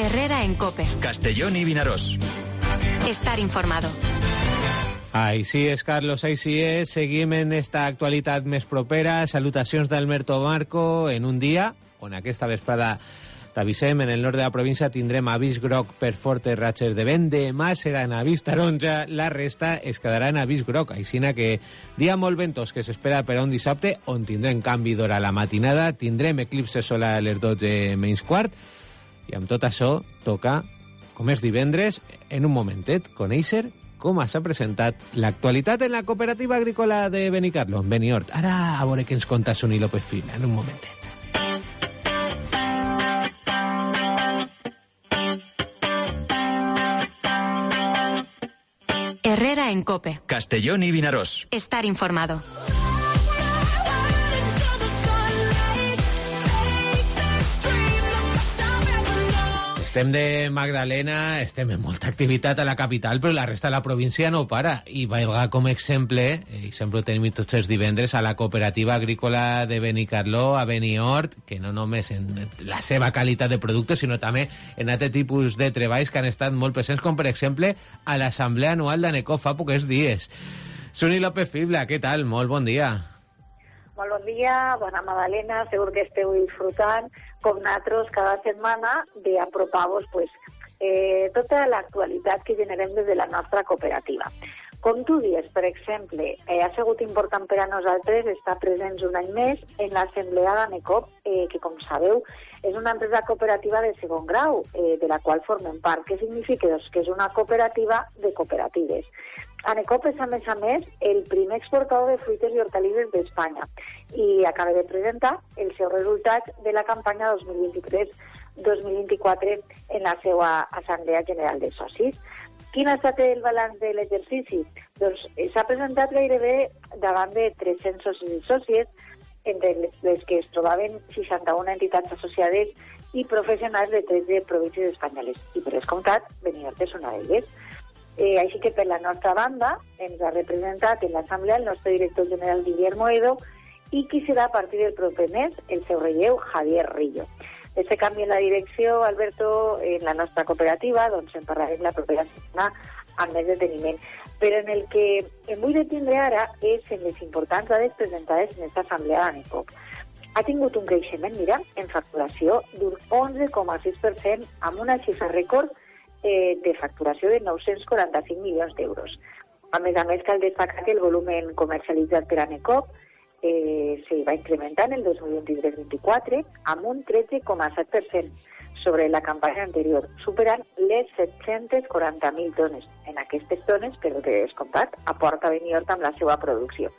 Herrera en COPE. Castellón y Vinaròs. Estar informado. Així és, Carlos, així és. Seguim en esta actualitat més propera. Salutacions d'Alberto Marco en un dia on aquesta vesprada t'avisem, en el nord de la província tindrem avís groc per fortes ratxes de vent. Demà serà en avís taronja, la resta es quedarà en avís groc. Aixina que dia molt ventós que s'espera per a un dissabte on tindrem canvi d'hora a la matinada, tindrem eclipse solar a les 12 menys quart, i amb tot això toca, com és divendres, en un momentet, conèixer com s'ha presentat l'actualitat en la cooperativa agrícola de Benicarló, en Beniort. Ara a veure què ens conta Suni López Fila en un momentet. Herrera en COPE. Castellón y Vinaròs. Estar informado. Estem de Magdalena, estem en molta activitat a la capital, però la resta de la província no para. I valga com a exemple, i sempre ho tenim tots els divendres, a la cooperativa agrícola de Benicarló, a Beniort, que no només en la seva qualitat de producte, sinó també en altre tipus de treballs que han estat molt presents, com per exemple a l'assemblea anual d'ANECOP fa pocs dies. Suni López Fibla, què tal? Molt bon dia. Molt bon dia, bona Magdalena, segur que esteu disfrutant, com nosaltres, cada setmana, d'apropar-vos tota l'actualitat que generem des de la nostra cooperativa. Com tu dius, per exemple, ha sigut important per a nosaltres estar presents un any més en l'assemblea d'ANECOP, que, com sabeu, és una empresa cooperativa de segon grau, de la qual formem part. Què significa? Doncs que és una cooperativa de cooperatives. ANECOP és, a més, el primer exportador de fruites i hortalisses d'Espanya i acaba de presentar els seus resultats de la campanya 2023-2024 en la seva Assemblea General de Socis. Quin ha estat el balanç de l'exercici? Doncs s'ha presentat gairebé davant de 300 socis i sòcies, entre les que es trobaven 61 entitats associades i professionals de 13 províncies espanyoles. I per descomptat, Beniort és una d'elles. Així que per la nostra banda ens ha representat en l'assemblea el nostre director general Guillermo Edo i qui serà a partir del proper mes el seu relleu Javier Rillo. D'aquest canvi en la direcció, Alberto, en la nostra cooperativa, doncs en parlarem la propera setmana amb més deteniment. Però en el que em vull detindre ara és en les importants dades presentades en aquesta assemblea d'ANECOP. Ha tingut un creixement, mira, en facturació d'un 11,6% amb una xifra rècord de facturació de 945 milions d'euros. A més, cal destacar que el volum comercialitzat per ANECOP se va incrementar en el 2023-24 amb un 13,7% sobre la campanya anterior, superant les 740.000 tones. En aquestes tones, però de descomptat, aporta Beniort amb la seva producció.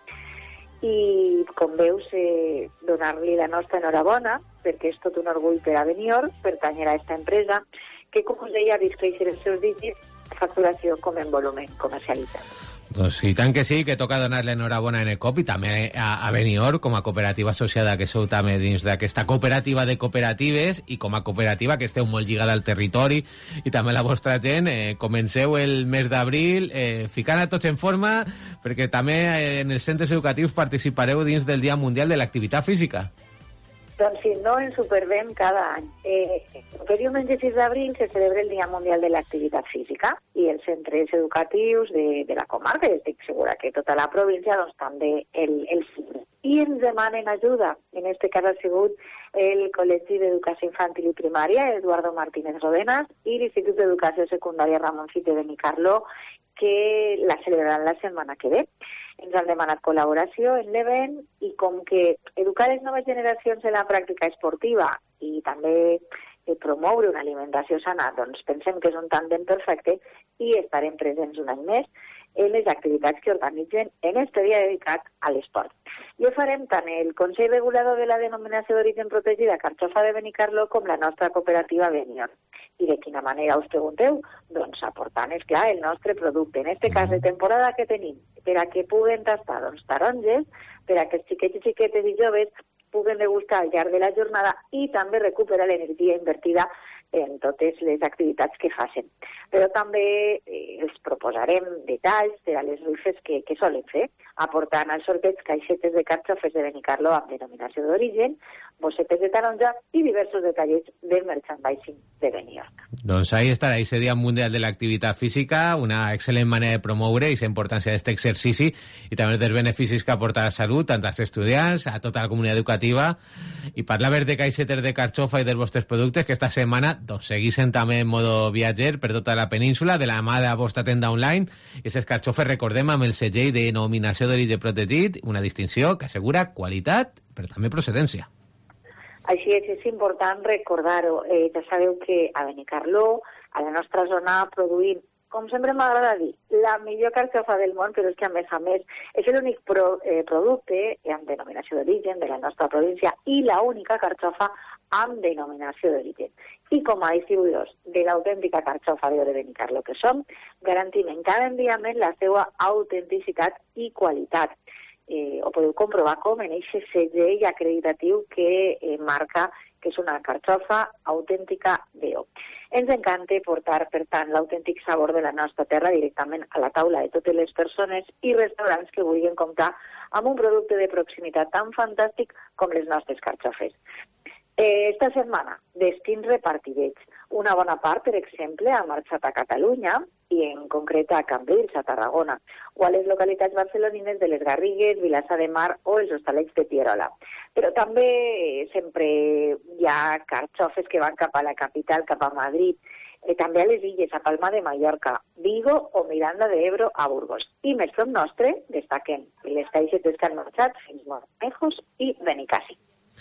I, com veus, donar-li la nostra enhorabona, perquè és tot un orgull per a Beniort, pertanyer a aquesta empresa, que, com us deia, ha vist créixer els seus dígits, facturació com en volum comercialitzat. Doncs i tant que sí, que toca donar-li enhorabona a ANECOP i també a Beniort com a cooperativa associada que sou també dins d'aquesta cooperativa de cooperatives i com a cooperativa que esteu molt lligada al territori i també la vostra gent. Comenceu el mes d'abril ficant a tots en forma perquè també en els centres educatius participareu dins del Dia Mundial de l'Activitat Física. Doncs si no, ens supervem cada any. El diumenge 6 d'abril se celebra el Dia Mundial de l'Activitat Física i els centres educatius de la comarca, i estic segura que tota la província, doncs també el CIE. I ens demanen ajuda. En aquest cas ha sigut el Col·legi d'Educació Infantil i Primària, Eduardo Martínez Rodenas, i l'Institut d'Educació Secundària Ramon Fite de Benicarló, que la celebraran la setmana que ve. Ens han demanat col·laboració en l'event i com que educar les noves generacions en la pràctica esportiva i també promoure una alimentació sana, doncs pensem que és un tàndem perfecte i estarem presents un any més en les activitats que organitzen en aquest dia dedicat a l'esport. I ho farem tant el Consell Regulador de la Denominació d'Origen Protegida Carxofa de Benicarló com la nostra cooperativa Beniort. I de quina manera us pregunteu? Doncs aportant, esclar, el nostre producte. En aquest cas de temporada que tenim, per a que puguen tastar taronges, per a que els xiquets i xiquetes i joves puguen degustar al llarg de la jornada i també recuperar l'energia invertida en totes les activitats que facin. Però també els proposarem detalls de les rifes que solen fer, aportant al sorteig caixetes de carxofes de Benicarló amb denominació d'origen, bossetes de taronja i diversos detallets del merchandising de Benidorm. Doncs ahí estarà, ese Dia Mundial de l'Activitat Física, una excel·lent manera de promoure aquesta importància d'aquest exercici i també dels beneficis que aporta a la salut, tant als estudiants, a tota la comunitat educativa. I parlar de caixetes de carxofa i dels vostres productes, que esta setmana doncs, seguissin també en modo viatger per tota la península, de la mà de la vostra tenda online. I aquestes carxofes, recordem, amb el segell de denominació d'origen protegit, una distinció que assegura qualitat, però també procedència. Així és important recordar-ho. Ja sabeu que a Benicarló, a la nostra zona, produïm, com sempre m'agrada dir, la millor carxofa del món, però és que a més és l'únic producte amb denominació d'origen de la nostra província i l'única carxofa amb denominació d'origen. I com a distribuïdors de l'autèntica carxofa de Benicarló que som, garantim en cada enviament la seva autenticitat i qualitat. Ho podeu comprovar com en aquest segell acreditatiu que marca que és una carxofa autèntica d'EO. Ens encanta portar, per tant, l'autèntic sabor de la nostra terra directament a la taula de totes les persones i restaurants que vulguin comptar amb un producte de proximitat tan fantàstic com les nostres carxofes. Esta setmana, destins repartidets. Una bona part, per exemple, ha marxat a Catalunya i en concret a Cambrils, a Tarragona, o a les localitats barcelonines de les Garrigues, Vilassar de Mar o els Hostalets de Pierola. Però també sempre hi ha carxofes que van cap a la capital, cap a Madrid, també a les illes, a Palma de Mallorca, Vigo o Miranda de Ebro a Burgos. I més prop nostre destaquen les caixetes que han marxat fins Monejos i Benicàssim.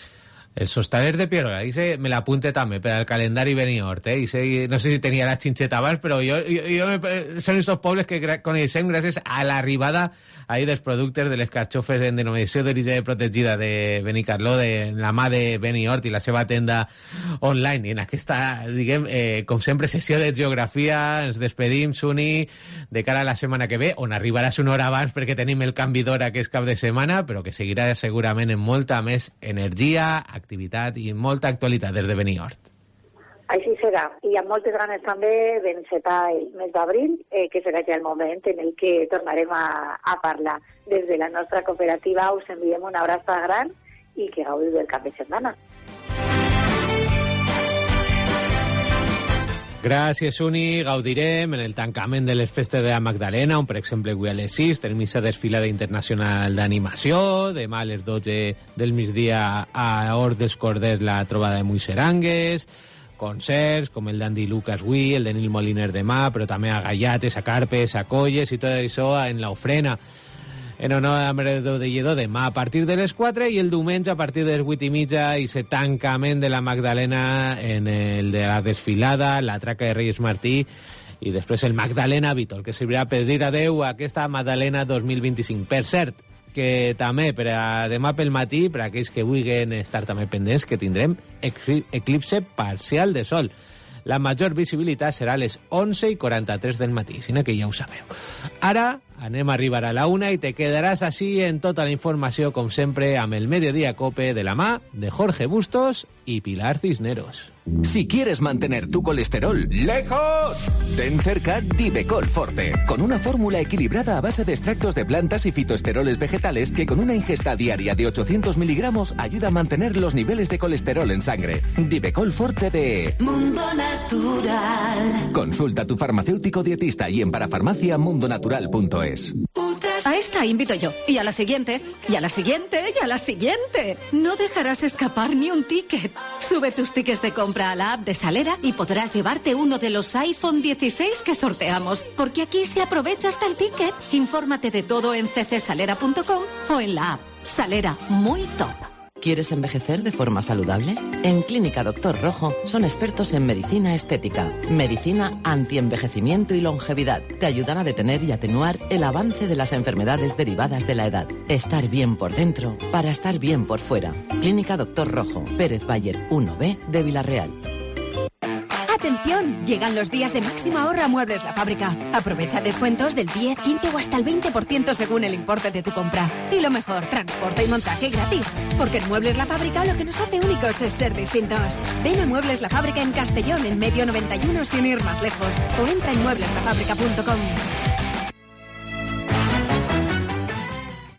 Els hostalets de Pierola, me l'apunte també per al calendari Benidorm, no sé si tenia la xinxeta abans, però són aquests pobles que coneixem gràcies a l'arribada dels productes de les carxofes en denominació d'origen protegida de Benicarló, de la mà de Benidorm i la seva tenda online. I en aquesta, diguem, com sempre, sessió de geografia, ens despedim, Suni, de cara a la setmana que ve, on arribaràs una hora abans perquè tenim el canvi d'hora que és cap de setmana, però que seguirà segurament amb molta més energia, activitat i molta actualitat des de Benidorm. Així serà. I amb moltes ganes també d'encetar el mes d'abril, que serà ja el moment en el que tornarem a parlar. Des de la nostra cooperativa us enviem una abraçada gran i que gaudiu del cap de setmana. Gràcies, Uni. Gaudirem en el tancament de les festes de la Magdalena, on, per exemple, avui a les 6 tenim aquesta desfilada internacional d'animació, demà a les 12 del migdia a Hort dels Corders la trobada de Muixerangues, concerts com el d'Andy Lucas avui, el de Nil Moliner demà, però també a Gallates, a Carpes, a Colles i tot això en l'Ofrena. En honor a Meredó de Lledó, demà a partir de les 4 i el diumenge a partir de les 8:30 i se tancament de la Magdalena en el de la desfilada, la traca de Reyes Martí i després el Magdalena Vítol, que servirà per dir adeu a aquesta Magdalena 2025. Per cert, que també per a demà pel matí, per a aquells que vulguin estar també pendents, que tindrem eclipse parcial de sol. La major visibilitat serà a les 11:43 del matí, sinó que ja ho sabeu. Ara anem a arribar a la 1 i te quedaràs així en tota la informació, com sempre, amb el Mediodía Cope de la mà de Jorge Bustos y Pilar Cisneros. Si quieres mantener tu colesterol lejos, ten cerca Divecol Forte, con una fórmula equilibrada a base de extractos de plantas y fitoesteroles vegetales que con una ingesta diaria de 800 miligramos ayuda a mantener los niveles de colesterol en sangre. Divecol Forte de Mundo Natural. Consulta a tu farmacéutico dietista y en parafarmacia mundonatural.es. A esta invito yo, y a la siguiente, y a la siguiente, y a la siguiente. No dejarás escapar ni un ticket. Sube tus tickets de compra a la app de Salera y podrás llevarte uno de los iPhone 16 que sorteamos, porque aquí se aprovecha hasta el ticket. Infórmate de todo en ccsalera.com o en la app. Salera, muy top. ¿Quieres envejecer de forma saludable? En Clínica Doctor Rojo son expertos en medicina estética, medicina antienvejecimiento y longevidad. Te ayudan a detener y atenuar el avance de las enfermedades derivadas de la edad. Estar bien por dentro para estar bien por fuera. Clínica Doctor Rojo, Pérez Bayer 1B de Villarreal. Atención. Atención, llegan los días de máximo ahorro a Muebles La Fábrica. Aprovecha descuentos del 10, 15 o hasta el 20% según el importe de tu compra. Y lo mejor, transporte y montaje gratis. Porque en Muebles La Fábrica lo que nos hace únicos es ser distintos. Ven a Muebles La Fábrica en Castellón, en Medio 91, sin ir más lejos. O entra en muebleslafábrica.com.